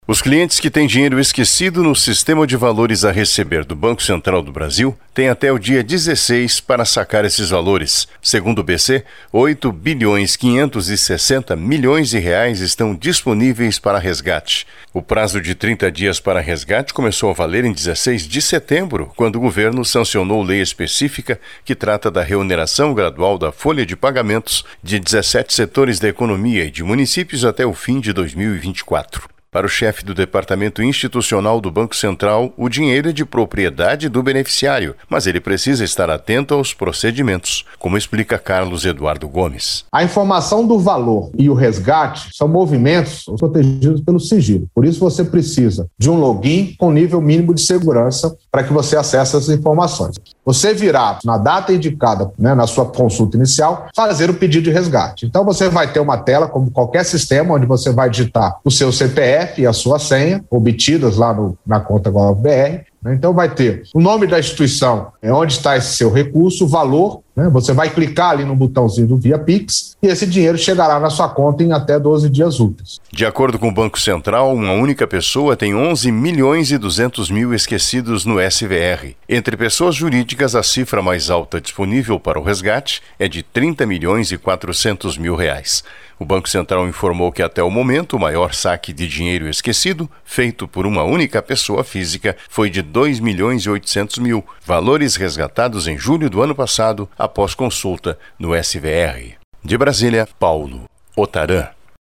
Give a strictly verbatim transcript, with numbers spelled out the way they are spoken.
Os clientes que têm dinheiro esquecido no sistema de valores a receber do Banco Central do Brasil têm até o dia dezesseis para sacar esses valores. Segundo o B C, oito bilhões quinhentos e sessenta milhões de reais estão disponíveis para resgate. O prazo de trinta dias para resgate começou a valer em dezesseis de setembro, quando o governo sancionou lei específica que trata da reoneração gradual da folha de pagamentos de dezessete setores da economia e de municípios até o fim de dois mil e vinte e quatro. Para o chefe do Departamento Institucional do Banco Central, o dinheiro é de propriedade do beneficiário, mas ele precisa estar atento aos procedimentos, como explica Carlos Eduardo Gomes. A informação do valor e o resgate são movimentos protegidos pelo sigilo. Por isso você precisa de um login com nível mínimo de segurança para que você acesse essas informações. Você virá na data indicada, né, na sua consulta inicial, fazer o pedido de resgate. Então você vai ter uma tela, como qualquer sistema, onde você vai digitar o seu C P F e a sua senha, obtidas lá no, na conta GovBR. Né? Então vai ter o nome da instituição, é onde está esse seu recurso, o valor, né? Você vai clicar ali no botãozinho do Via Pix e esse dinheiro chegará na sua conta em até doze dias úteis. De acordo com o Banco Central, uma única pessoa tem onze milhões e duzentos mil esquecidos no S V R. Entre pessoas jurídicas, a cifra mais alta disponível para o resgate é de trinta milhões e quatrocentos mil reais. O Banco Central informou que até o momento o maior saque de dinheiro esquecido, feito por uma única pessoa física, foi de dois milhões e oitocentos mil, valores resgatados em julho do ano passado, após consulta no S V R. De Brasília, Paulo Otaran.